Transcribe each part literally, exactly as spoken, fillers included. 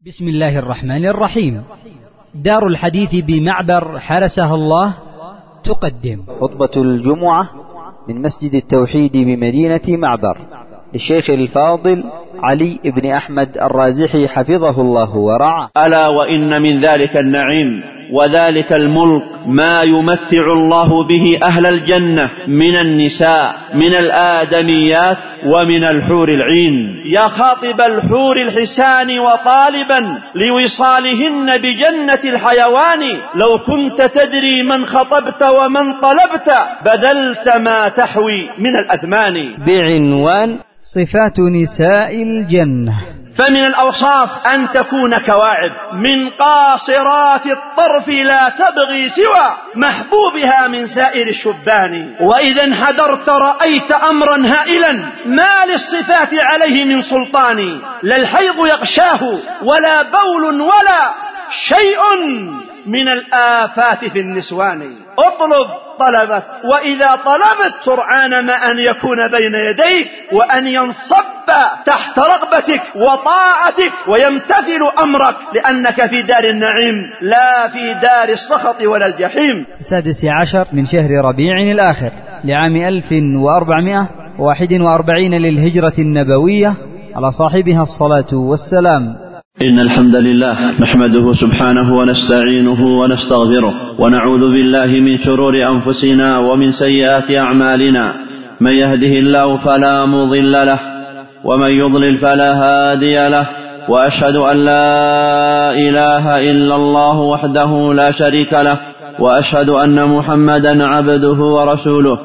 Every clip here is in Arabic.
بسم الله الرحمن الرحيم. دار الحديث بمعبر حرسها الله تقدم خطبة الجمعة من مسجد التوحيد بمدينة معبر للشيخ الفاضل علي بن أحمد الرازحي حفظه الله ورعاه. ألا وإن من ذلك النعيم وذلك الملك ما يمتع الله به أهل الجنة من النساء من الآدميات ومن الحور العين. يا خاطب الحور الحسان وطالبا لوصالهن بجنة الحيوان، لو كنت تدري من خطبت ومن طلبت بذلت ما تحوي من الأثمان. بعنوان صفات نساء الجنة. فمن الأوصاف أن تكون كواعب من قاصرات الطرف لا تبغي سوى محبوبها من سائر الشبان. وإذا انحدرت رأيت أمرا هائلا ما للصفات عليه من سلطان، لا الحيض يغشاه ولا بول ولا شيء من الآفات في النسوان. اطلب طلبك، وإذا طلبت سرعان ما أن يكون بين يديك وأن ينصب تحت رغبتك وطاعتك ويمتثل أمرك، لأنك في دار النعيم لا في دار السخط ولا الجحيم. السادس عشر من شهر ربيع الآخر لعام ألف وأربعمائة وواحد وأربعين للهجرة النبوية، على صاحبها الصلاة والسلام. إن الحمد لله نحمده سبحانه ونستعينه ونستغفره ونعوذ بالله من شرور أنفسنا ومن سيئات أعمالنا. من يهده الله فلا مضل له ومن يضلل فلا هادي له، وأشهد أن لا إله إلا الله وحده لا شريك له، وأشهد أن محمدا عبده ورسوله.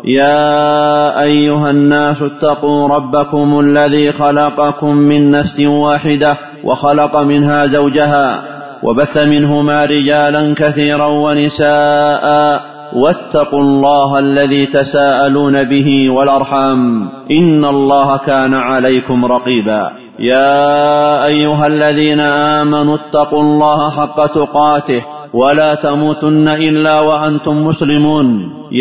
يا أيها الناس اتقوا ربكم الذي خلقكم من نفس واحدة وخلق منها زوجها وبث منهما رجالا كثيرا ونساء، واتقوا الله الذي تساءلون به والأرحام إن الله كان عليكم رقيبا. يا أيها الذين آمنوا اتقوا الله حق تقاته ولا تموتن إلا وأنتم مسلمون.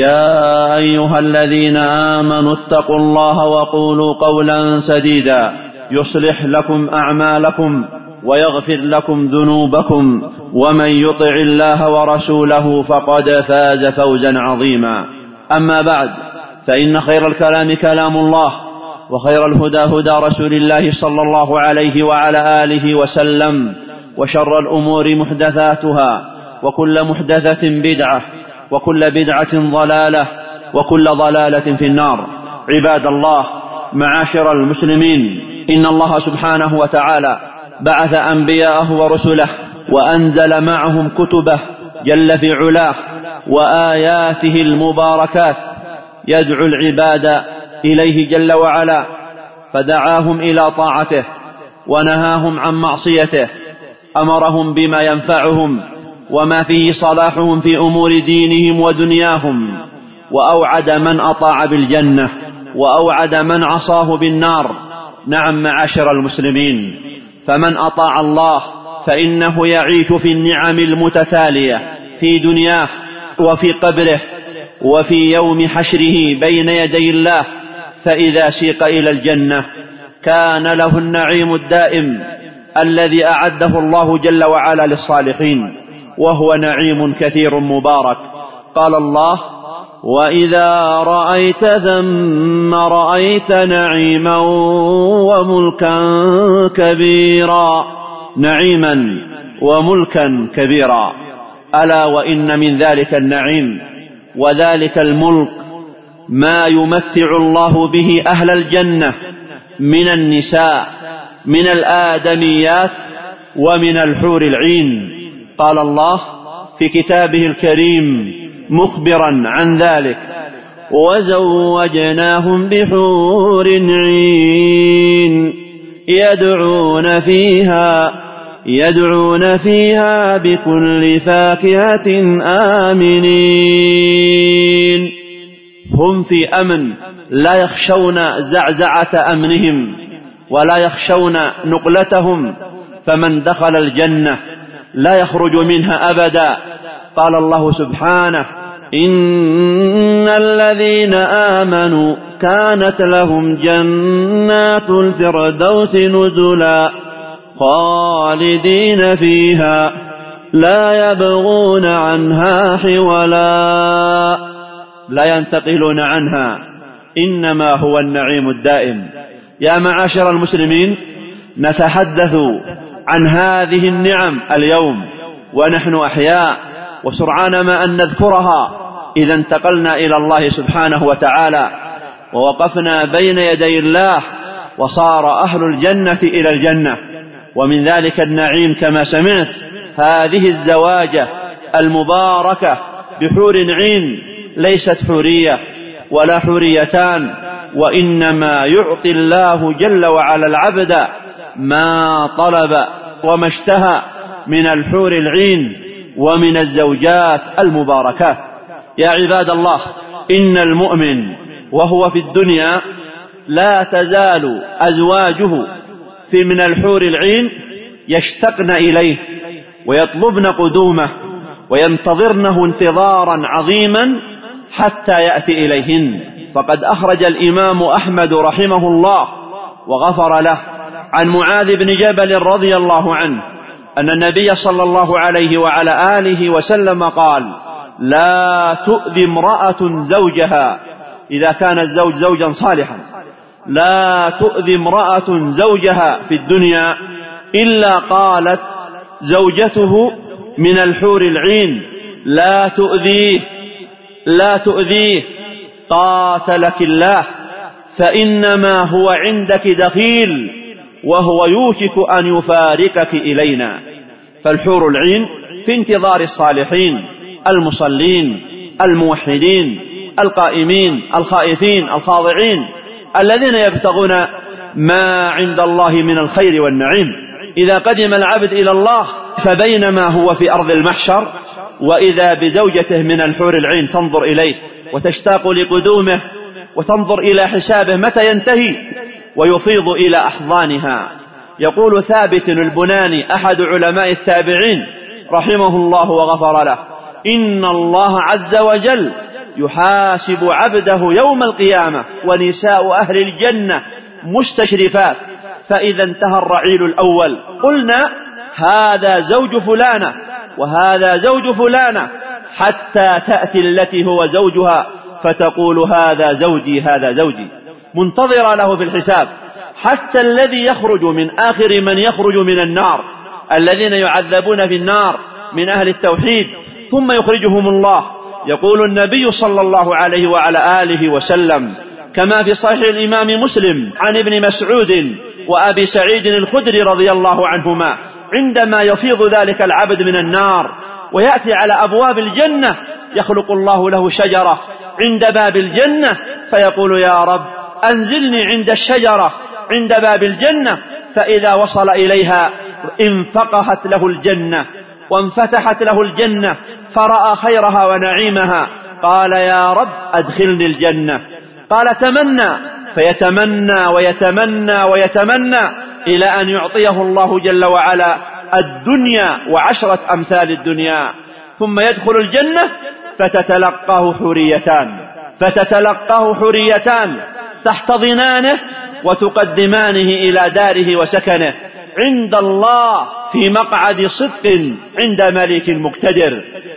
يا أيها الذين آمنوا اتقوا الله وقولوا قولا سديدا يصلح لكم أعمالكم ويغفر لكم ذنوبكم، ومن يطع الله ورسوله فقد فاز فوزا عظيما. أما بعد، فإن خير الكلام كلام الله، وخير الهدى هدى رسول الله صلى الله عليه وعلى آله وسلم، وشر الأمور محدثاتها، وكل محدثة بدعة، وكل بدعة ضلالة، وكل ضلالة في النار. عباد الله، معاشر المسلمين، إن الله سبحانه وتعالى بعث أنبياءه ورسله وأنزل معهم كتبه جل في علاه وآياته المباركات يدعو العباد إليه جل وعلا، فدعاهم إلى طاعته ونهاهم عن معصيته، أمرهم بما ينفعهم وما فيه صلاحهم في أمور دينهم ودنياهم، وأوعد من أطاع بالجنة وأوعد من عصاه بالنار. نعم معاشر المسلمين، فمن أطاع الله فإنه يعيش في النعم المتتالية في دنياه وفي قبره وفي يوم حشره بين يدي الله، فإذا سيق إلى الجنة كان له النعيم الدائم الذي أعده الله جل وعلا للصالحين، وهو نعيم كثير مبارك. قال الله: وإذا رأيت ثم رأيت نعيما وملكا كبيرا. نعيما وملكا كبيرا. ألا وإن من ذلك النعيم وذلك الملك ما يمتع الله به أهل الجنة من النساء من الآدميات ومن الحور العين. قال الله في كتابه الكريم مخبرا عن ذلك: وزوجناهم بحور عين يدعون فيها يدعون فيها بكل فاكهة آمنين. هم في أمن، لا يخشون زعزعة أمنهم ولا يخشون نقلتهم، فمن دخل الجنة لا يخرج منها أبدا. قال الله سبحانه: إن الذين آمنوا كانت لهم جنات الفردوس نزلا خالدين فيها لا يبغون عنها حولا، لا ينتقلون عنها، إنما هو النعيم الدائم. يا معاشر المسلمين، نتحدث عن هذه النعم اليوم ونحن أحياء، وسرعان ما أن نذكرها إذا انتقلنا إلى الله سبحانه وتعالى ووقفنا بين يدي الله، وصار أهل الجنة إلى الجنة. ومن ذلك النعيم كما سمعت هذه الزواجة المباركة بحور عين، ليست حورية ولا حوريتان، وإنما يعطي الله جل وعلا العبد ما طلب وما اشتهى من الحور العين ومن الزوجات المباركات. يا عباد الله، إن المؤمن وهو في الدنيا لا تزال أزواجه في من الحور العين يشتقن إليه ويطلبن قدومه وينتظرنه انتظارا عظيما حتى يأتي إليهن. فقد أخرج الإمام أحمد رحمه الله وغفر له عن معاذ بن جبل رضي الله عنه أن النبي صلى الله عليه وعلى آله وسلم قال: لا تؤذي امرأة زوجها إذا كان الزوج زوجا صالحا، لا تؤذي امرأة زوجها في الدنيا إلا قالت زوجته من الحور العين: لا تؤذيه لا تؤذيه قاتلك الله، فإنما هو عندك دخيل وهو يوشك أن يفارقك إلينا. فالحور العين في انتظار الصالحين المصلين الموحدين القائمين الخائفين الخاضعين الذين يبتغون ما عند الله من الخير والنعيم. إذا قدم العبد إلى الله فبينما هو في أرض المحشر وإذا بزوجته من الحور العين تنظر إليه وتشتاق لقدومه وتنظر إلى حسابه متى ينتهي ويفيض إلى أحضانها. يقول ثابت البناني أحد علماء التابعين رحمه الله وغفر له: إن الله عز وجل يحاسب عبده يوم القيامة ونساء أهل الجنة مستشرفات، فإذا انتهى الرعيل الأول قلنا هذا زوج فلانة وهذا زوج فلانة، حتى تأتي التي هو زوجها فتقول هذا زوجي هذا زوجي، منتظر له في الحساب. حتى الذي يخرج من آخر من يخرج من النار، الذين يعذبون في النار من أهل التوحيد ثم يخرجهم الله. يقول النبي صلى الله عليه وعلى آله وسلم كما في صحيح الإمام مسلم عن ابن مسعود وأبي سعيد الخدري رضي الله عنهما: عندما يفيض ذلك العبد من النار ويأتي على أبواب الجنة يخلق الله له شجرة عند باب الجنة فيقول: يا رب أنزلني عند الشجرة عند باب الجنة. فإذا وصل إليها انفقهت له الجنة وانفتحت له الجنة فرأى خيرها ونعيمها، قال: يا رب أدخلني الجنة. قال: تمنى، فيتمنى ويتمنى ويتمنى إلى أن يعطيه الله جل وعلا الدنيا وعشرة أمثال الدنيا، ثم يدخل الجنة فتتلقاه حوريتان فتتلقاه حوريتان تحتضنانه وتقدمانه إلى داره وسكنه عند الله في مقعد صدق عند ملك مقتدر.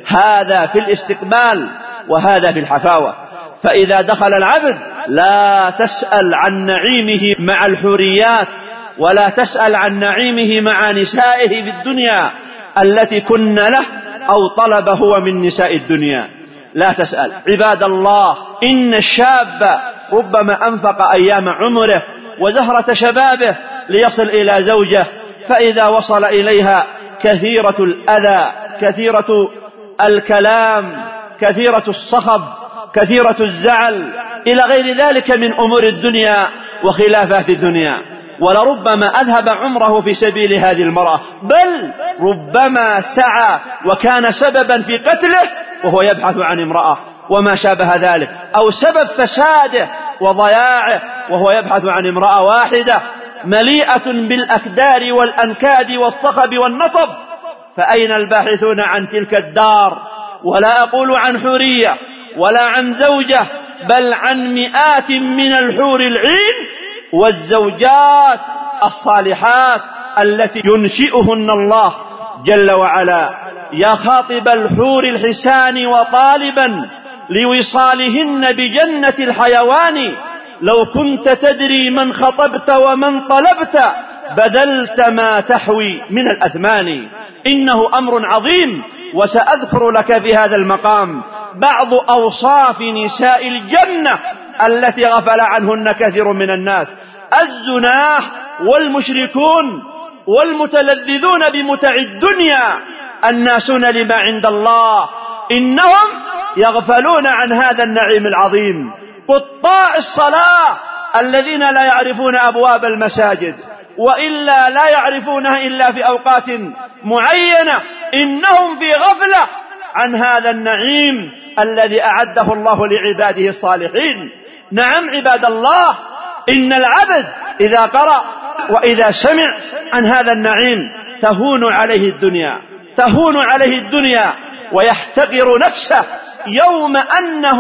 هذا في الاستقبال وهذا في الحفاوة. فإذا دخل العبد لا تسأل عن نعيمه مع الحوريات ولا تسأل عن نعيمه مع نسائه في الدنيا التي كن له أو طلب هو من نساء الدنيا، لا تسأل. عباد الله، إن الشاب ربما أنفق أيام عمره وزهرة شبابه ليصل إلى زوجه، فإذا وصل إليها كثيرة الأذى، كثيرة الكلام، كثيرة الصخب، كثيرة الزعل، إلى غير ذلك من أمور الدنيا وخلافات الدنيا. ولربما أذهب عمره في سبيل هذه المرأة، بل ربما سعى وكان سببا في قتله وهو يبحث عن امرأة وما شابه ذلك، أو سبب فساده وضياعه وهو يبحث عن امرأة واحدة مليئة بالأكدار والأنكاد والصخب والنصب. فأين الباحثون عن تلك الدار؟ ولا أقول عن حورية ولا عن زوجة، بل عن مئات من الحور العين والزوجات الصالحات التي ينشئهن الله جل وعلا. يا خاطب الحور الحسان وطالبا لوصالهن بجنة الحيوان، لو كنت تدري من خطبت ومن طلبت بذلت ما تحوي من الأثمان. إنه أمر عظيم، وسأذكر لك في هذا المقام بعض أوصاف نساء الجنة التي غفل عنهن كثير من الناس. الزناة والمشركون والمتلذذون بمتع الدنيا الناسون لما عند الله، إنهم يغفلون عن هذا النعيم العظيم. قطاع الصلاة الذين لا يعرفون أبواب المساجد، وإلا لا يعرفونها إلا في أوقات معينة، إنهم في غفلة عن هذا النعيم الذي أعده الله لعباده الصالحين. نعم عباد الله، إن العبد إذا قرأ وإذا سمع عن هذا النعيم تهون عليه الدنيا، تهون عليه الدنيا ويحتقر نفسه يوم أنه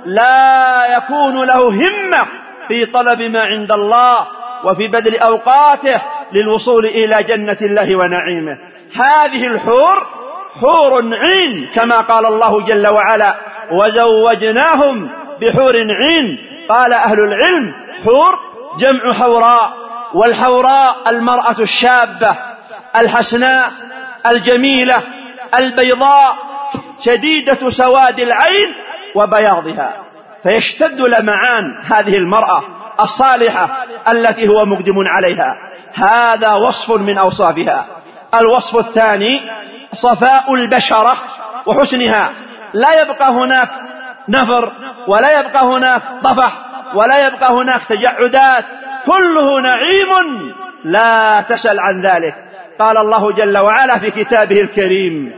لا يكون له همة في طلب ما عند الله وفي بذل أوقاته للوصول إلى جنة الله ونعيمه. هذه الحور حور عين كما قال الله جل وعلا: وزوجناهم بحور عين. قال أهل العلم: حور جمع حوراء، والحوراء المرأة الشابة الحسناء الجميلة البيضاء شديدة سواد العين وبياضها، فيشتد لمعان هذه المرأة الصالحة التي هو مقدم عليها. هذا وصف من أوصافها. الوصف الثاني صفاء البشرة وحسنها، لا يبقى هناك نفر، ولا يبقى هناك طفح، ولا يبقى هناك تجعدات، كله نعيم لا تسل عن ذلك. قال الله جل وعلا في كتابه الكريم: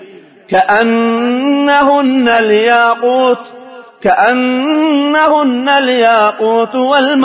كأنهن الياقوت كأنهن الياقوت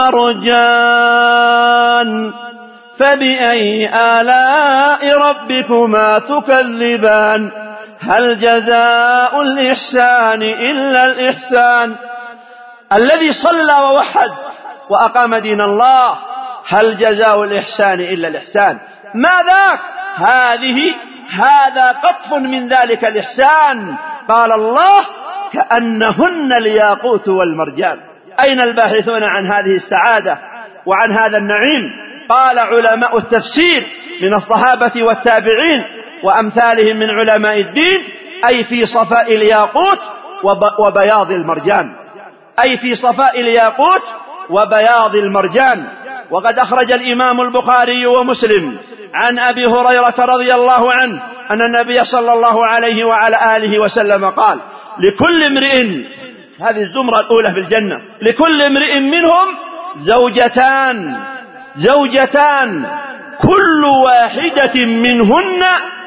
والمرجان فبأي آلاء ربكما تكذبان هل جزاء الإحسان إلا الإحسان. الذي صلى ووحد وأقام دين الله، هل جزاء الإحسان إلا الإحسان؟ ماذا؟ هذه هذا قطف من ذلك الإحسان. قال الله: كأنهن الياقوت والمرجان. أين الباحثون عن هذه السعادة وعن هذا النعيم؟ قال علماء التفسير من الصحابة والتابعين وأمثالهم من علماء الدين: أي في صفاء الياقوت وبياض المرجان، أي في صفاء الياقوت وبياض المرجان. وقد أخرج الإمام البخاري ومسلم عن أبي هريرة رضي الله عنه أن النبي صلى الله عليه وعلى آله وسلم قال: لكل امرئ، هذه الزمرة الأولى في الجنة، لكل امرئ منهم زوجتان زوجتان كل واحدة منهن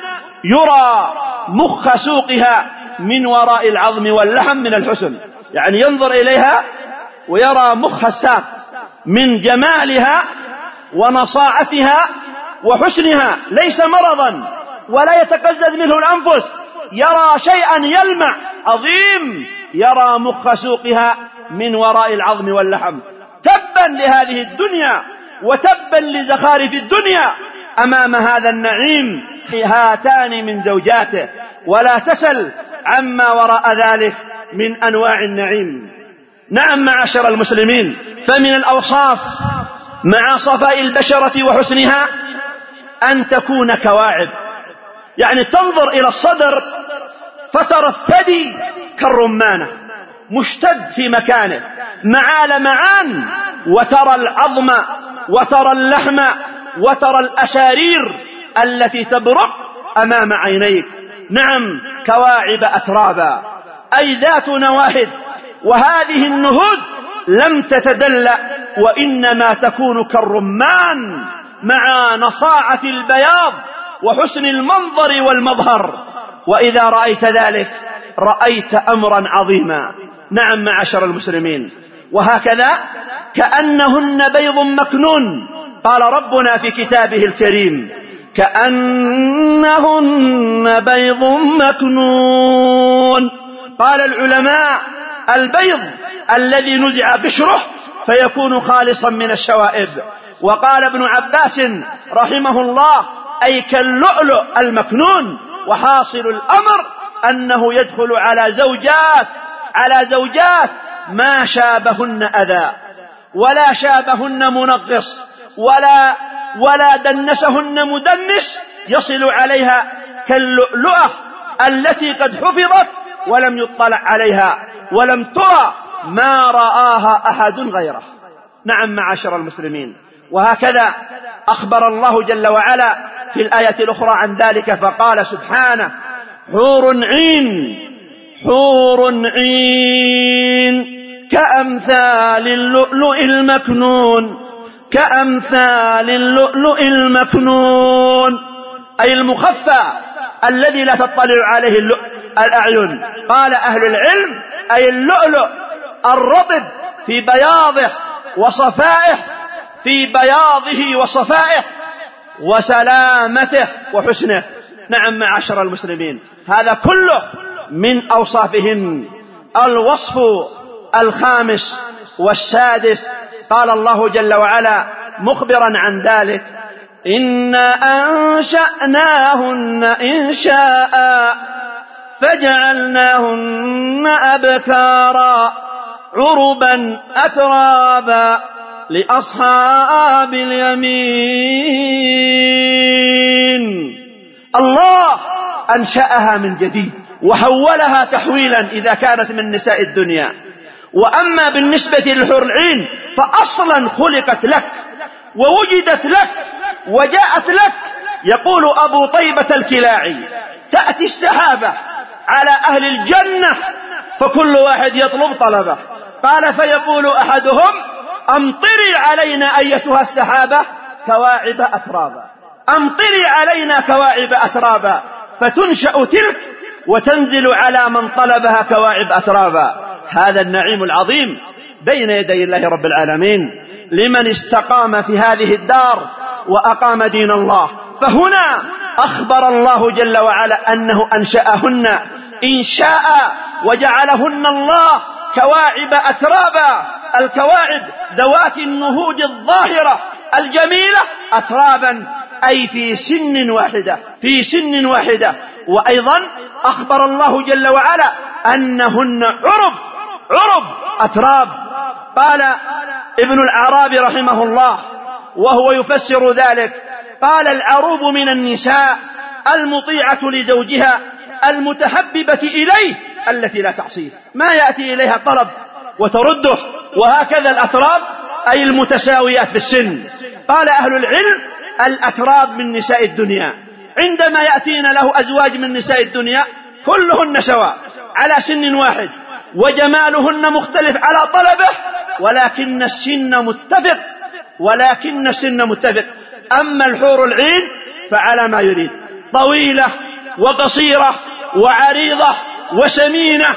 يرى مخ سوقها من وراء العظم واللحم من الحسن، يعني ينظر إليها ويرى مخ الساق من جمالها ونصاعتها وحسنها، ليس مرضا ولا يتقزز منه الأنفس، يرى شيئا يلمع عظيم، يرى مخ سوقها من وراء العظم واللحم. تبا لهذه الدنيا وتبا لزخارف الدنيا أمام هذا النعيم هاتان من زوجاته، ولا تسل عما وراء ذلك من أنواع النعيم. نعم معاشر المسلمين، فمن الأوصاف مع صفاء البشرة وحسنها أن تكون كواعب، يعني تنظر إلى الصدر فترى الثدي كالرمانة مشتد في مكانه مع لمعان، وترى العظم وترى اللحم وترى الأسارير التي تبرق أمام عينيك. نعم كواعب أترابا، أي ذات نواهد، وهذه النهود لم تتدلأ وإنما تكون كالرمان مع نصاعة البياض وحسن المنظر والمظهر. وإذا رأيت ذلك رأيت أمرا عظيما. نعم معاشر المسلمين، وهكذا كأنهن بيض مكنون. قال ربنا في كتابه الكريم: كأنهن بيض مكنون. قال العلماء: البيض الذي نزع قشره فيكون خالصا من الشوائب. وقال ابن عباس رحمه الله: أي كاللؤلؤ المكنون. وحاصل الأمر أنه يدخل على زوجات على زوجات ما شابهن أذى ولا شابهن منغص ولا ولا دنسهن مدنس، يصل عليها كاللؤلؤة التي قد حفظت ولم يطلع عليها ولم ترى ما رآها أحد غيره. نعم معاشر المسلمين، وهكذا أخبر الله جل وعلا في الآية الأخرى عن ذلك فقال سبحانه: حور عين حور عين كأمثال اللؤلؤ المكنون كأمثال اللؤلؤ المكنون، أي المخفى الذي لا تطلع عليه الأعين. قال أهل العلم: أي اللؤلؤ الرطب في بياضه وصفائه في بياضه وصفائه وسلامته وحسنه. نعم معاشر المسلمين، هذا كله من أوصافهن. الوصف الخامس والسادس قال الله جل وعلا مخبرا عن ذلك: إنا أنشأناهن إنشاء فجعلناهن أبكارا عربا أترابا لأصحاب اليمين. الله أنشأها من جديد وحولها تحويلا إذا كانت من نساء الدنيا. وأما بالنسبة للحور العين فأصلا خلقت لك ووجدت لك وجاءت لك. يقول أبو طيبة الكلاعي: تأتي السحابة على أهل الجنة فكل واحد يطلب طلبه. قال: فيقول أحدهم: أمطري علينا أيتها السحابة كواعب أترابا، أمطري علينا كواعب أترابا، فتنشأ تلك وتنزل على من طلبها كواعب أترابا. هذا النعيم العظيم بين يدي الله رب العالمين لمن استقام في هذه الدار وأقام دين الله. فهنا أخبر الله جل وعلا أنه أنشأهن إنشاء وجعلهن الله كواعب أترابا. الكواعب ذوات النهوج الظاهرة الجميلة، أترابا أي في سن واحدة في سن واحدة. وأيضا أخبر الله جل وعلا أنهن عرب عرب أتراب. قال ابن الأعرابي رحمه الله وهو يفسر ذلك، قال: العروب من النساء المطيعة لزوجها المتحببة إليه التي لا تعصيه، ما يأتي إليها طلب وترده. وهكذا الأتراب أي المتساويات في السن. قال أهل العلم: الأتراب من نساء الدنيا عندما يأتين له أزواج من نساء الدنيا كلهن سواء على سن واحد وجمالهن مختلف على طلبه، ولكن السن متفق ولكن السن متفق. أما الحور العين فعلى ما يريد، طويلة وقصيرة وعريضة وسمينة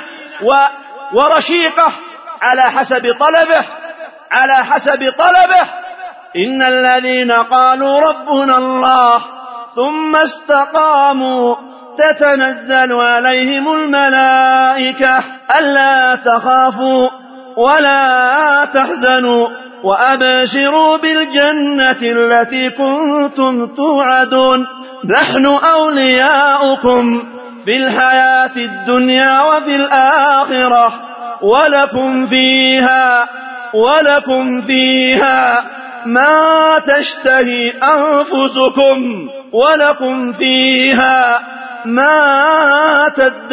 ورشيقة على حسب طلبه على حسب طلبه. إن الذين قالوا ربنا الله ثم استقاموا تتنزل عليهم الملائكة ألا تخافوا ولا تحزنوا وأبشروا بالجنة التي كنتم توعدون نحن أولياؤكم في الحياة الدنيا وفي الآخرة ولكم فيها ولكم فيها ما تشتهي أنفسكم ولكم فيها ما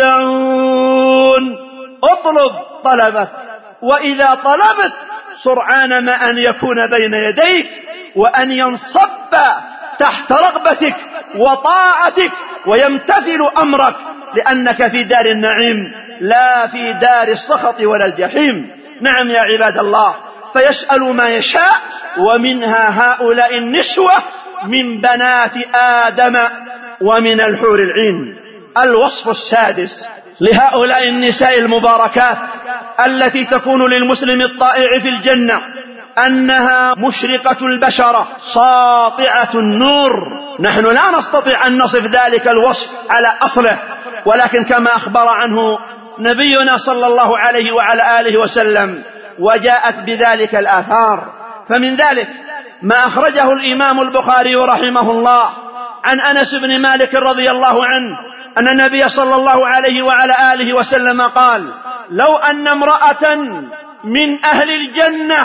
تدعون. اطلب طلبك، وإذا طلبت سرعان ما أن يكون بين يديك وأن ينصب تحت رغبتك وطاعتك ويمتثل أمرك، لأنك في دار النعيم لا في دار السخط ولا الجحيم. نعم يا عباد الله، فيسأل ما يشاء، ومنها هؤلاء النسوة من بنات آدم ومن الحور العين. الوصف السادس لهؤلاء النساء المباركات التي تكون للمسلم الطائع في الجنة أنها مشرقة البشرة ساطعة النور. نحن لا نستطيع أن نصف ذلك الوصف على أصله، ولكن كما أخبر عنه نبينا صلى الله عليه وعلى آله وسلم وجاءت بذلك الآثار. فمن ذلك ما أخرجه الإمام البخاري رحمه الله عن أنس بن مالك رضي الله عنه أن النبي صلى الله عليه وعلى آله وسلم قال: لو أن امرأة من أهل الجنة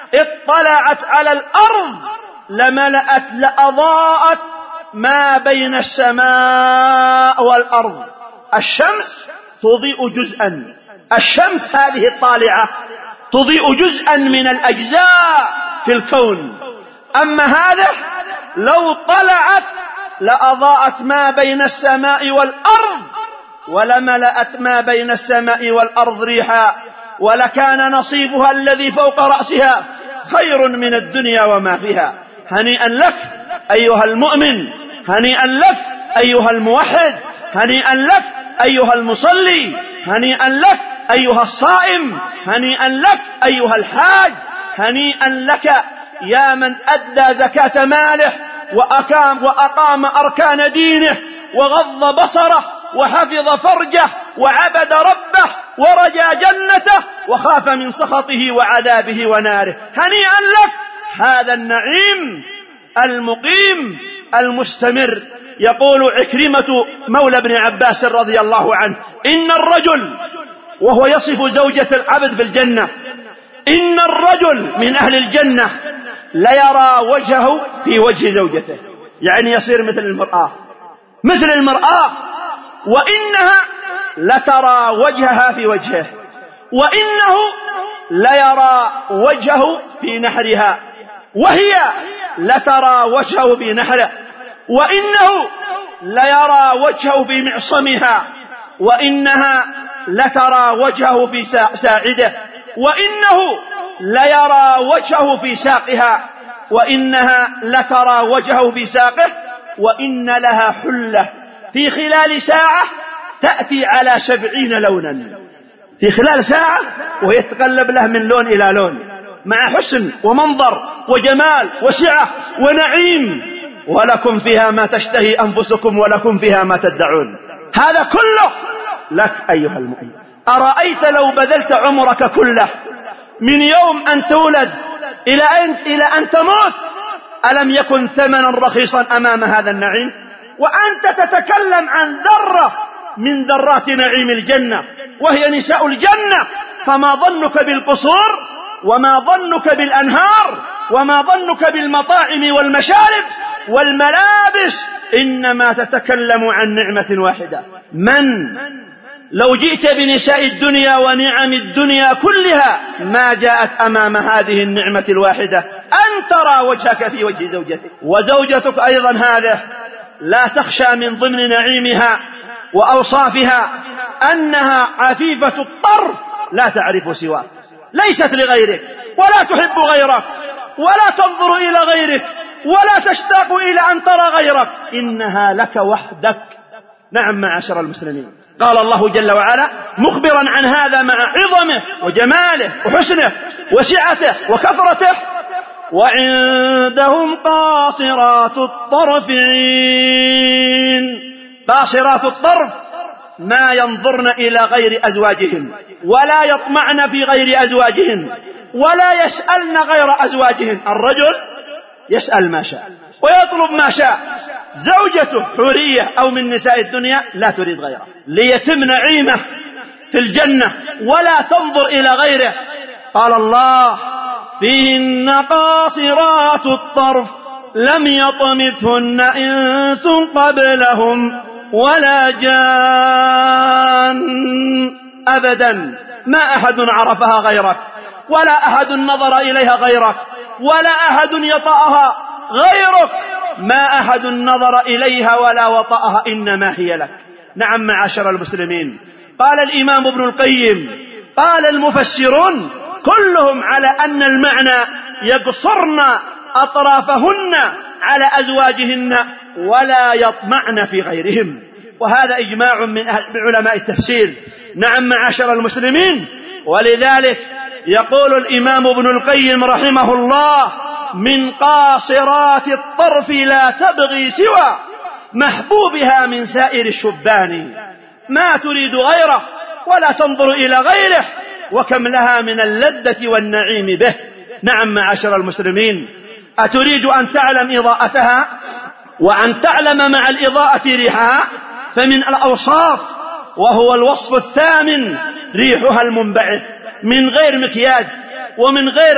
اطلعت على الأرض لملأت لأضاءت ما بين السماء والأرض. الشمس تضيء جزءا، الشمس هذه الطالعة تضيء جزءا من الأجزاء في الكون، أما هذا لو طلعت لأضاءت ما بين السماء والأرض ولملأت ما بين السماء والأرض ريحا، ولكان نصيبها الذي فوق رأسها خير من الدنيا وما فيها. هنيئا لك أيها المؤمن، هنيئا لك أيها الموحد، هنيئا لك أيها المصلي، هنيئا لك أيها الصائم، هنيئا لك أيها الحاج، هنيئا لك يا من أدى زكاة ماله وأقام, وأقام أركان دينه وغض بصره وحفظ فرجه وعبد ربه ورجا جنته وخاف من سخطه وعذابه وناره. هنيئا لك، هذا النعيم المقيم المستمر. يقول عكرمة مولى ابن عباس رضي الله عنه: إن الرجل، وهو يصف زوجة العبد في الجنة، إن الرجل من أهل الجنة ليرى وجهه في وجه زوجته، يعني يصير مثل المرآة، مثل المرآة، وإنها لترى وجهها في وجهه، وإنه ليرى وجهه في نحرها، وهي لترى وجهه في نحره، وإنه ليرى وجهه في معصمها، وإنها لترى وجهه في ساعده، وإنه ليرى وجهه في ساقها، وإنها لترى وجهه في ساقه، وإن لها حلة في خلال ساعة تأتي على سبعين لونا، في خلال ساعة وهي تتقلب له من لون إلى لون، مع حسن ومنظر وجمال وسعة ونعيم. ولكم فيها ما تشتهي أنفسكم ولكم فيها ما تدعون. هذا كله لك أيها المؤمن. أرأيت لو بذلت عمرك كله من يوم أن تولد إلى أن, إلى أن تموت، ألم يكن ثمنا رخيصا أمام هذا النعيم؟ وأنت تتكلم عن ذرة من ذرات نعيم الجنة وهي نساء الجنة، فما ظنك بالقصور، وما ظنك بالأنهار، وما ظنك بالمطاعم والمشارب والملابس؟ إنما تتكلم عن نعمة واحدة. من لو جئت بنساء الدنيا ونعم الدنيا كلها ما جاءت أمام هذه النعمة الواحدة، أن ترى وجهك في وجه زوجتك. وزوجتك أيضا هذا لا تخشى من ضمن نعيمها وأوصافها أنها عفيفة الطرف، لا تعرف سواك، ليست لغيرك ولا تحب غيرك ولا تنظر إلى غيرك ولا تشتاق إلى أن ترى غيرك، إنها لك وحدك. نعم معاشر المسلمين، قال الله جل وعلا مخبرا عن هذا مع عظمه وجماله وحسنه وسعته وكثرته: وعندهم قاصرات الطرف عين. قاصرات الطرف ما ينظرن إلى غير أزواجهن ولا يطمعن في غير أزواجهن ولا يسألن غير أزواجهن. الرجل يسأل ما شاء ويطلب ما شاء، زوجته حورية أو من نساء الدنيا لا تريد غيره، ليتم نعيمه في الجنة ولا تنظر إلى غيره. قال الله: فيهن قاصرات الطرف لم يطمثهن إنس قبلهم ولا جان. أبدا ما أحد عرفها غيرك، ولا أحد نظر إليها غيرك، ولا أحد يطأها غيرك، ما أحد نظر إليها ولا وطأها، إنما هي لك. نعم معاشر المسلمين، قال الإمام ابن القيم، قال المفسرون كلهم على أن المعنى يقصرن أطرافهن على أزواجهن ولا يطمعن في غيرهم، وهذا إجماع من علماء التفسير. نعم معاشر المسلمين، ولذلك يقول الإمام ابن القيم رحمه الله: من قاصرات الطرف لا تبغي سوى محبوبها من سائر الشبان، ما تريد غيره ولا تنظر إلى غيره، وكم لها من اللذة والنعيم به. نعم معاشر المسلمين، أتريد أن تعلم إضاءتها؟ وأن تعلم مع الإضاءة ريحها، فمن الأوصاف وهو الوصف الثامن ريحها المنبعث من غير مكياج ومن غير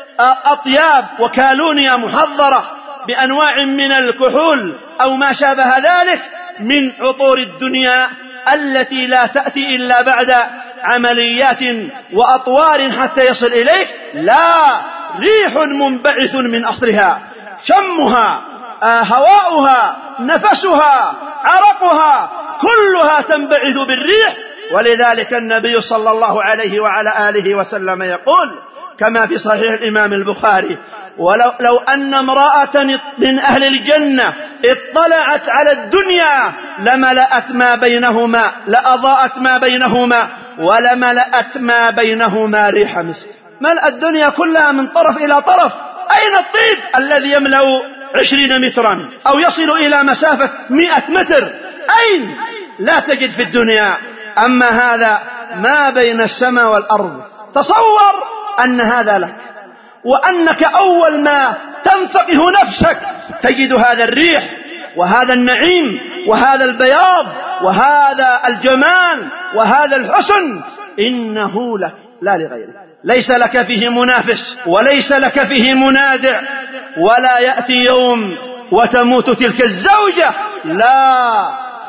أطياب وكالونيا محضرة بأنواع من الكحول أو ما شابه ذلك من عطور الدنيا التي لا تأتي إلا بعد عمليات وأطوار حتى يصل إليك. لا، ريح منبعث من أصلها، شمها، هواؤها، نفسها، عرقها، كلها تنبعث بالريح. ولذلك النبي صلى الله عليه وعلى آله وسلم يقول كما في صحيح الإمام البخاري: ولو لو أن امرأة من أهل الجنة اطلعت على الدنيا لملأت ما بينهما، لأضاءت ما بينهما، ولملأت ما بينهما ريح مسك. ملأ الدنيا كلها من طرف إلى طرف. أين الطيب الذي يملأ عشرين مترا أو يصل إلى مسافة مئة متر؟ أين؟ لا تجد في الدنيا. أما هذا ما بين السماء والأرض. تصور أن هذا لك، وأنك أول ما تنفقه نفسك تجد هذا الريح وهذا النعيم وهذا البياض وهذا الجمال وهذا الحسن، إنه لك لا لغيرك. ليس لك فيه منافس وليس لك فيه منازع، ولا يأتي يوم وتموت تلك الزوجة، لا،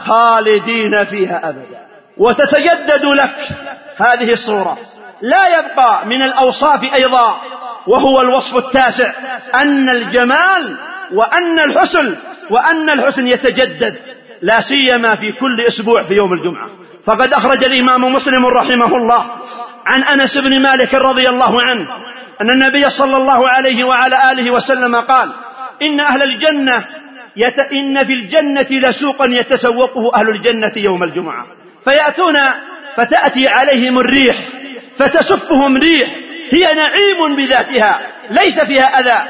خالدين فيها أبدا، وتتجدد لك هذه الصورة. لا يبقى من الأوصاف أيضا وهو الوصف التاسع أن الجمال وأن الحسن وأن الحسن يتجدد، لا سيما في كل أسبوع في يوم الجمعة. فقد أخرج الإمام مسلم رحمه الله عن أنس بن مالك رضي الله عنه أن النبي صلى الله عليه وعلى آله وسلم قال: إن أهل الجنة يت... إن في الجنة لسوقا يتسوقه أهل الجنة يوم الجمعة، فيأتون فتأتي عليهم الريح فتسفهم ريح هي نعيم بذاتها ليس فيها أذى،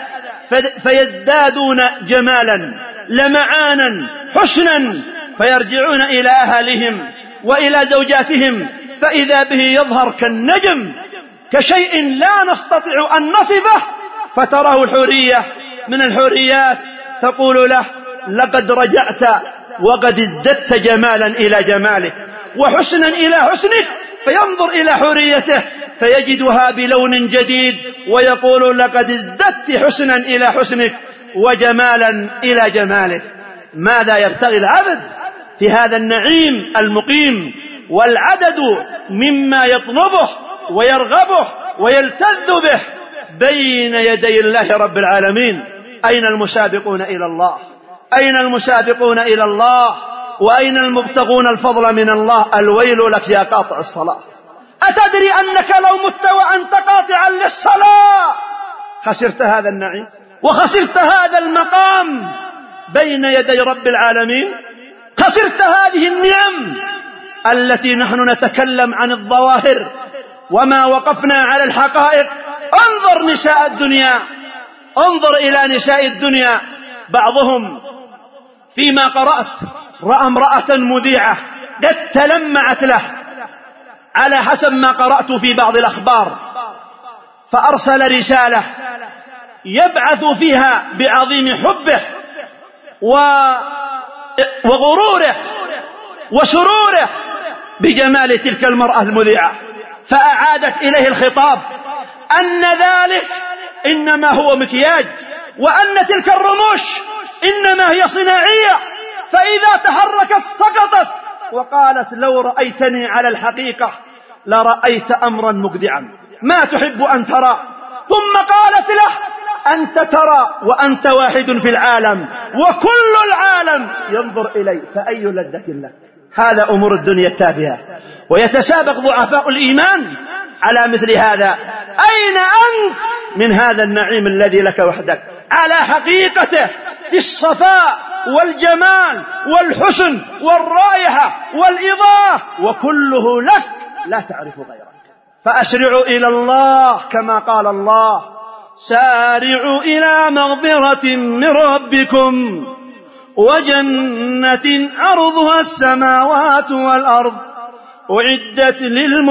فيزدادون جمالا لمعانا حسنا، فيرجعون إلى أهلهم وإلى زوجاتهم فإذا به يظهر كالنجم، كشيء لا نستطيع أن نصفه. فتراه الحورية من الحوريات تقول له: لقد رجعت وقد ازددت جمالا إلى جمالك وحسنا إلى حسنك. فينظر إلى حوريته فيجدها بلون جديد ويقول: لقد ازددت حسنا إلى حسنك وجمالا إلى جمالك. ماذا يبتغي العبد في هذا النعيم المقيم؟ والعدد مما يطلبه ويرغبه ويلتذ به بين يدي الله رب العالمين. أين المسابقون إلى الله؟ أين المسابقون إلى الله؟ وأين المبتغون الفضل من الله؟ الويل لك يا قاطع الصلاة. أتدري أنك لو مت وأنت قاطعا للصلاة خسرت هذا النعيم وخسرت هذا المقام بين يدي رب العالمين؟ خسرت هذه النعم التي نحن نتكلم عن الظواهر وما وقفنا على الحقائق. انظر نساء الدنيا، انظر إلى نساء الدنيا. بعضهم فيما قرأت رأى امرأة مذيعة قد تلمعت له على حسب ما قرأت في بعض الأخبار، فأرسل رسالة يبعث فيها بعظيم حبه وغروره وسروره بجمال تلك المرأة المذيعة، فأعادت إليه الخطاب أن ذلك إنما هو مكياج، وأن تلك الرموش إنما هي صناعية، فإذا تحركت سقطت. وقالت: لو رأيتني على الحقيقة لرأيت أمرا مجدعا ما تحب أن ترى. ثم قالت له: أنت ترى وأنت واحد في العالم وكل العالم ينظر إلي، فأي لذة لك. هذا أمور الدنيا التافهة، ويتسابق ضعفاء الإيمان على مثل هذا. أين أنت من هذا النعيم الذي لك وحدك على حقيقته في الصفاء والجمال والحسن والرائحة والإضاءة، وكله لك لا تعرف غيرك. فأسرعوا إلى الله كما قال الله: سارعوا إلى مغفرة من ربكم وجنة عرضها السماوات والأرض أعدت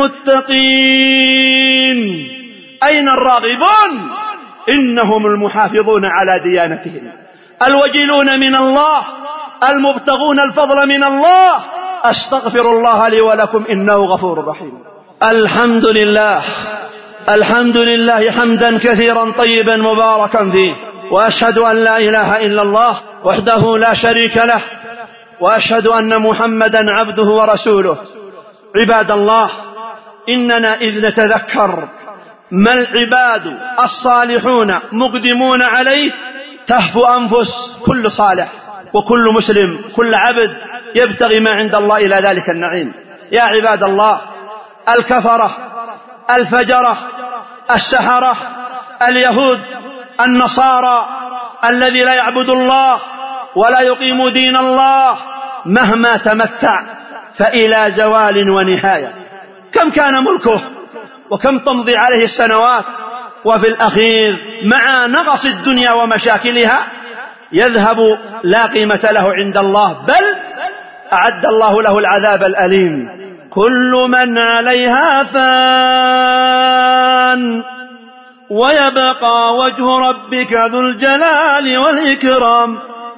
للمتقين. أين الراغبون؟ إنهم المحافظون على ديانتهم الوجلون من الله المبتغون الفضل من الله. أستغفر الله لي ولكم إنه غفور رحيم. الحمد لله الحمد لله حمدا كثيرا طيبا مباركا فيه، وأشهد أن لا إله إلا الله وحده لا شريك له، وأشهد أن محمدا عبده ورسوله. عباد الله، إننا إذ نتذكر ما العباد الصالحون مقدمون عليه تهفو أنفس كل صالح وكل مسلم، كل عبد يبتغي ما عند الله إلى ذلك النعيم. يا عباد الله، الكفرة الفجرة السحرة اليهود النصارى الذي لا يعبد الله ولا يقيم دين الله مهما تمتع فإلى زوال ونهاية. كم كان ملكه وكم تمضي عليه السنوات، وفي الأخير مع نقص الدنيا ومشاكلها يذهب لا قيمة له عند الله، بل أعد الله له العذاب الأليم. كل من عليها فان ويبقى وجه ربك ذو الجلال والإكرام،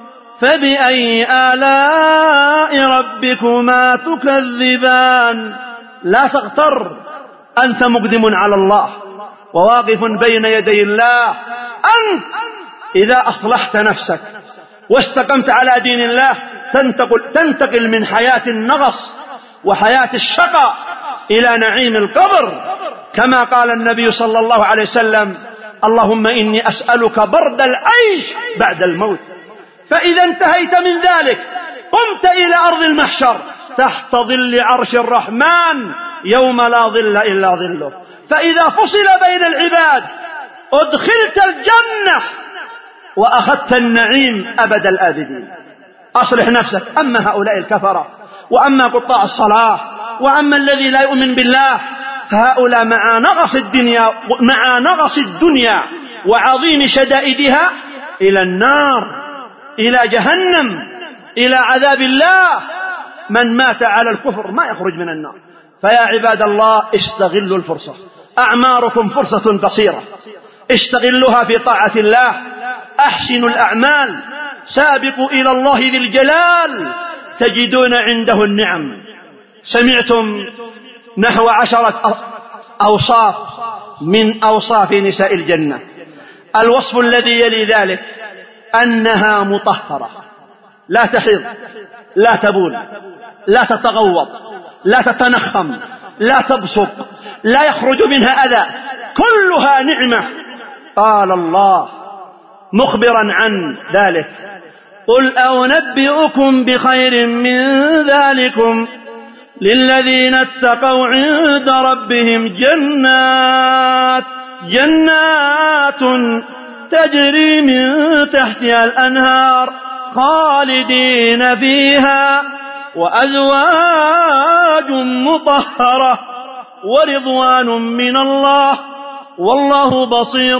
فبأي آلاء ربكما تكذبان. لا تغتر، أنت مقدم على الله وواقف بين يدي الله. أنت إذا أصلحت نفسك واستقمت على دين الله تنتقل, تنتقل من حياة النغص وحياة الشقاء إلى نعيم القبر، كما قال النبي صلى الله عليه وسلم: اللهم إني أسألك برد العيش بعد الموت. فإذا انتهيت من ذلك قمت إلى أرض المحشر تحت ظل عرش الرحمن يوم لا ظل إلا ظله. فإذا فصل بين العباد أدخلت الجنة وأخذت النعيم أبد الآبدين. أصلح نفسك. أما هؤلاء الكفرة وأما قطاع الصلاة وأما الذي لا يؤمن بالله فهؤلاء مع نقص الدنيا مع نقص الدنيا وعظيم شدائدها إلى النار، إلى جهنم، إلى عذاب الله. من مات على الكفر ما يخرج من النار. فيا عباد الله، استغلوا الفرصة. أعماركم فرصة قصيرة، استغلوها في طاعة الله. أحسنوا الأعمال، سابقوا إلى الله ذي الجلال تجدون عنده النعم. سمعتم نحو عشرة أوصاف من أوصاف نساء الجنة. الوصف الذي يلي ذلك أنها مطهرة، لا تحيض، لا تبول، لا تتغوط، لا تتنخم، لا تبصق، لا يخرج منها أذى، كلها نعمة. قال الله مخبرا عن ذلك: قل أنبئكم بخير من ذلكم للذين اتقوا عند ربهم جنات جنات تجري من تحتها الأنهار خالدين فيها وأزواج مطهرة ورضوان من الله والله بصير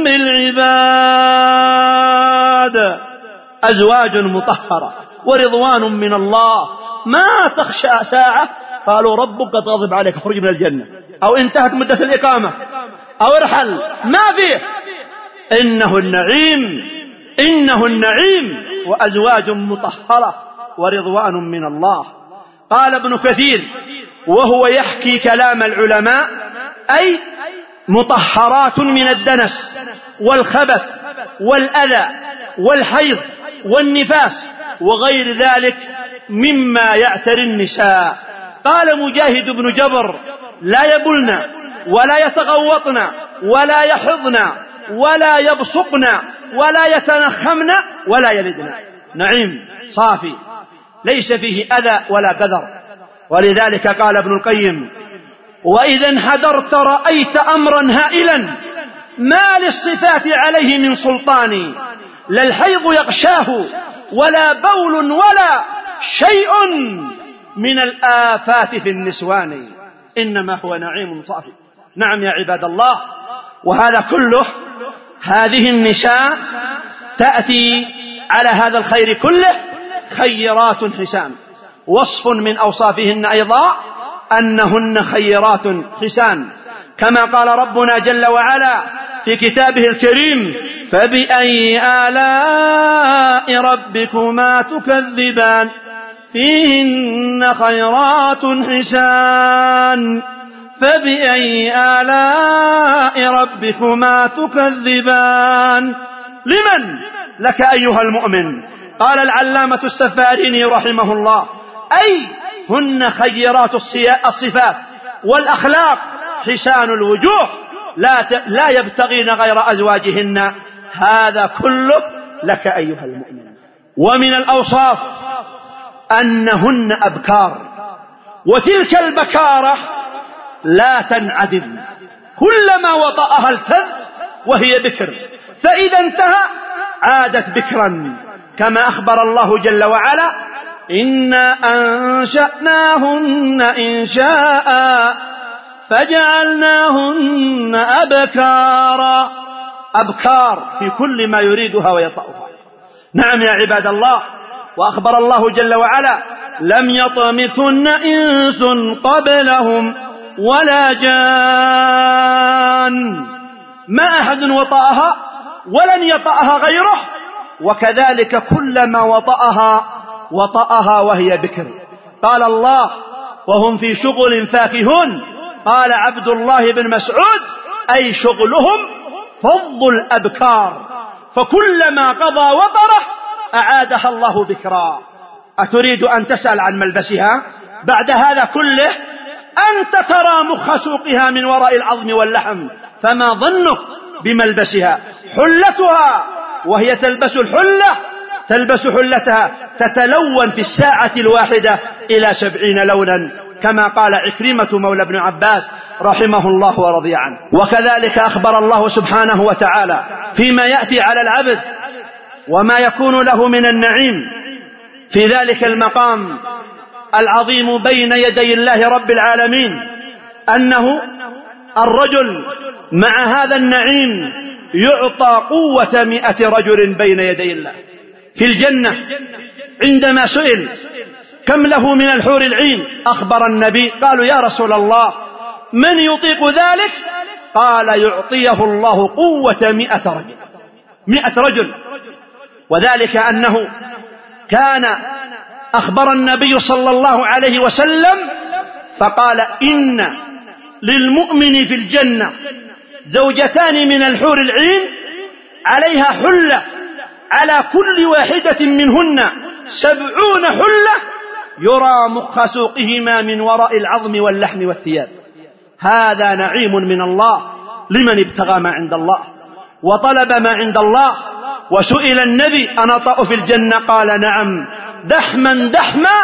بالعباد. أزواج مطهرة ورضوان من الله. ما تخشى ساعة قالوا ربك تغضب عليك اخرج من الجنة، أو انتهت مدة الإقامة، أو ارحل. ما فيه. إنه النعيم، إنه النعيم. وأزواج مطهرة ورضوان من الله. قال ابن كثير وهو يحكي كلام العلماء: أي مطهرات من الدنس والخبث والأذى والحيض والنفاس وغير ذلك مما يعتري النساء. قال مجاهد بن جبر: لا يبلن ولا يتغوطن ولا يحضن ولا يبصقن ولا يتنخمن ولا يلدن. نعيم صافي ليس فيه أذى ولا كذر. ولذلك قال ابن القيم: وإذا انحدرت رأيت أمرا هائلا ما للصفات عليه من سلطان، لا الحيض يغشاه ولا بول ولا شيء من الآفات في النسوان، إنما هو نعيم صافي. نعم يا عباد الله. وهذا كله، هذه النساء تأتي على هذا الخير كله خيرات حسان. وصف من أوصافهن أيضا أنهن خيرات حسان، كما قال ربنا جل وعلا: في كتابه الكريم: فبأي آلاء ربكما تكذبان فيهن خيرات حسان. فبأي آلاء ربكما تكذبان. لمن؟ لك أيها المؤمن. قال العلامة السفاريني رحمه الله: أي هن خيرات الصفات والأخلاق حسان الوجوه لا لا يبتغين غير أزواجهن. هذا كله لك أيها المؤمن. ومن الأوصاف أنهن أبكار، وتلك البكارة لا تنعدم، كلما وطأها التذ وهي بكر، فإذا انتهى عادت بكرا، كما أخبر الله جل وعلا: إنا أنشأناهن إنشاء فجعلناهن أبكارا. أبكار في كل ما يريدها ويطأها. نعم يا عباد الله. وأخبر الله جل وعلا: لم يطمثن إنس قبلهم ولا جان. ما أحد وطأها ولن يطأها غيره، وكذلك كلما وطأها وطأها وهي بكر. قال الله: وهم في شغل فاكهون. قال عبد الله بن مسعود: أي شغلهم فض الأبكار، فكلما قضى وطره أعادها الله بكرا. أتريد أن تسأل عن ملبسها بعد هذا كله؟ أنت ترى مخ سوقها من وراء العظم واللحم، فما ظنك بملبسها؟ حلتها، وهي تلبس الحلة تلبس حلتها تتلون في الساعة الواحدة إلى سبعين لونا، كما قال عكرمة مولى ابن عباس رحمه الله ورضي عنه. وكذلك أخبر الله سبحانه وتعالى فيما يأتي على العبد وما يكون له من النعيم في ذلك المقام العظيم بين يدي الله رب العالمين، أنه الرجل مع هذا النعيم يعطى قوة مئة رجل بين يدي الله في الجنة. عندما سئل كم له من الحور العين أخبر النبي، قالوا: يا رسول الله من يطيق ذلك؟ قال: يعطيه الله قوة مئة رجل مئة رجل. وذلك أنه كان أخبر النبي صلى الله عليه وسلم فقال: إن للمؤمن في الجنة زوجتان من الحور العين عليها حلة، على كل واحدة منهن سبعون حلة يرى مخ سوقهما من وراء العظم واللحم والثياب. هذا نعيم من الله لمن ابتغى ما عند الله وطلب ما عند الله. وسئل النبي: أنا طأ في الجنة؟ قال: نعم، دحما دحما،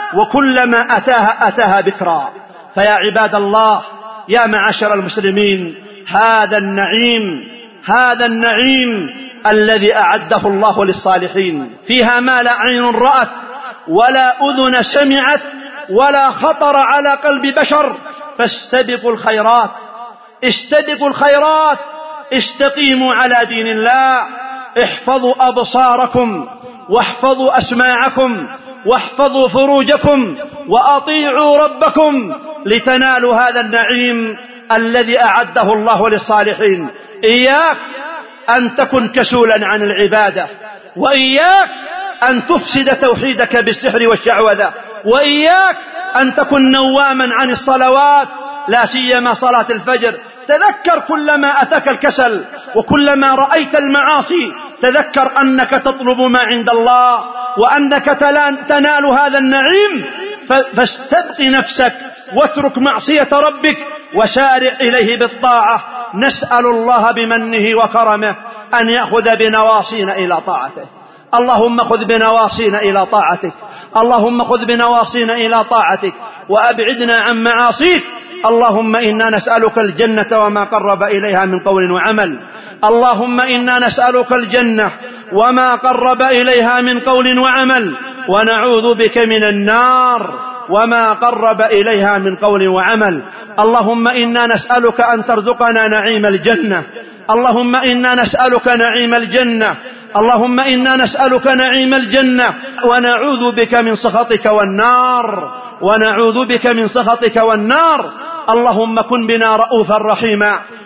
وكلما أتاها أتاها بكرا. فيا عباد الله، يا معاشر المسلمين، هذا النعيم هذا النعيم الذي أعده الله للصالحين، فيها ما لا عين رأت ولا أذن سمعت ولا خطر على قلب بشر. فاستبقوا الخيرات استبقوا الخيرات استقيموا على دين الله. احفظوا أبصاركم واحفظوا أسماعكم واحفظوا فروجكم وأطيعوا ربكم لتنالوا هذا النعيم الذي أعده الله للصالحين. إياك أن تكن كسولا عن العبادة، وإياك أن تفسد توحيدك بالسحر والشعوذة، وإياك أن تكن نواما عن الصلوات، لا سيما صلاة الفجر. تذكر كلما أتاك الكسل وكلما رأيت المعاصي تذكر أنك تطلب ما عند الله وأنك تنال هذا النعيم، فاستبق نفسك واترك معصية ربك وسارع إليه بالطاعة. نسأل الله بمنه وكرمه أن يأخذ بنواصينا إلى طاعته. اللهم خذ بنواصينا إلى طاعتك، اللهم خذ بنواصينا إلى طاعتك وأبعدنا عن معاصيك. اللهم إنا نسألك الجنة وما قرب إليها من قول وعمل. اللهم إنا نسألك الجنة وما قرب إليها من قول وعمل، ونعوذ بك من النار وما قرب إليها من قول وعمل. اللهم إنا نسألك أن ترزقنا نعيم الجنة، اللهم إنا نسألك نعيم الجنة، اللهم إنا نسألك نعيم الجنة، ونعوذ بك من سخطك والنار ونعوذ بك من سخطك والنار. اللهم كن بنا رؤوفا رحيما،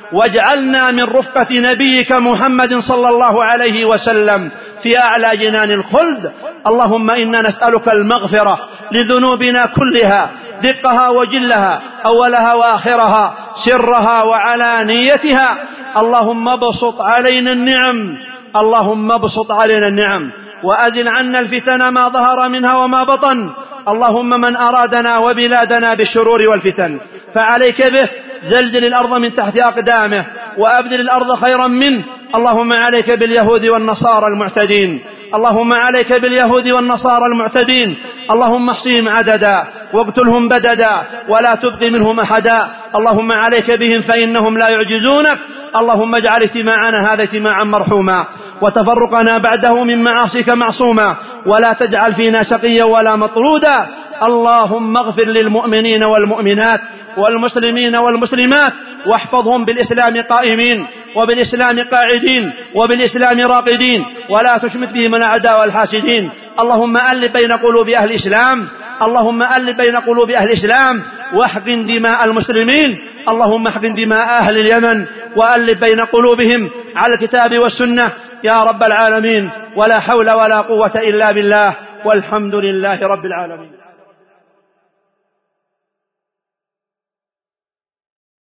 واجعلنا من رفقة نبيك محمد صلى الله عليه وسلم في أعلى جنان الخلد. اللهم إنا نسألك المغفرة لذنوبنا كلها، دقها وجلها، أولها وآخرها، سرها وعلانيتها. اللهم ابسط علينا النعم، اللهم ابسط علينا النعم، وأزل عنا الفتن ما ظهر منها وما بطن. اللهم من أرادنا وبلادنا بالشرور والفتن فعليك به، زلزل الأرض من تحت أقدامه وأبدل الأرض خيرا منه. اللهم عليك باليهود والنصارى المعتدين، اللهم عليك باليهود والنصارى المعتدين. اللهم احصهم عددا واقتلهم بددا ولا تبق منهم أحدا. اللهم عليك بهم فإنهم لا يعجزونك. اللهم اجعل اجتماعنا هذا اجتماعا مرحوما، وتفرقنا بعده من معاصيك معصوما، ولا تجعل فينا شقيا ولا مطرودا. اللهم اغفر للمؤمنين والمؤمنات والمسلمين والمسلمات، واحفظهم بالإسلام قائمين وبالإسلام قاعدين وبالإسلام راقدين، ولا تشمت بهم الأعداء والحاسدين. اللهم ألف بين قلوب أهل الإسلام، اللهم ألف بين قلوب أهل الإسلام واحقن دماء المسلمين. اللهم احقن دماء أهل اليمن وألف بين قلوبهم على الكتاب والسنة يا رب العالمين. ولا حول ولا قوة إلا بالله، والحمد لله رب العالمين.